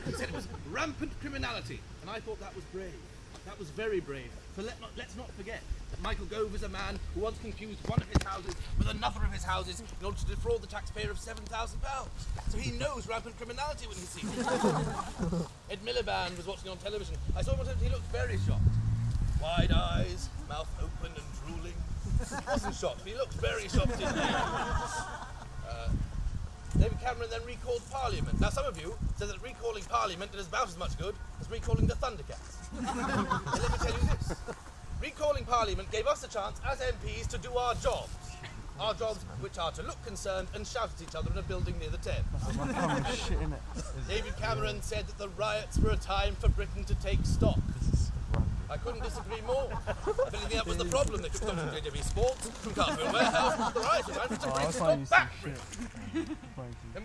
He said it was rampant criminality, and I thought that was brave. That was very brave. For let's not forget that Michael Gove is a man who once confused one of his houses with another of his houses in order to defraud the taxpayer of £7,000. So he knows rampant criminality when he sees it. Ed Miliband was watching on television. I saw him on television. He looked very shocked. Wide eyes, mouth open and drooling. He wasn't shocked, but he looked very shocked indeed. David Cameron then recalled Parliament. Now some of you said that recalling Parliament did about as much good as recalling the Thundercats. But let me tell you this. Recalling Parliament gave us a chance as MPs to do our jobs. Our jobs which are to look concerned and shout at each other in a building near the Thames. David Cameron said that the riots were a time for Britain to take stock. I couldn't disagree more. Believing that was the problem. They took stock from JW Sports, from Carlton Warehouse, the riots were trying to bring stock back.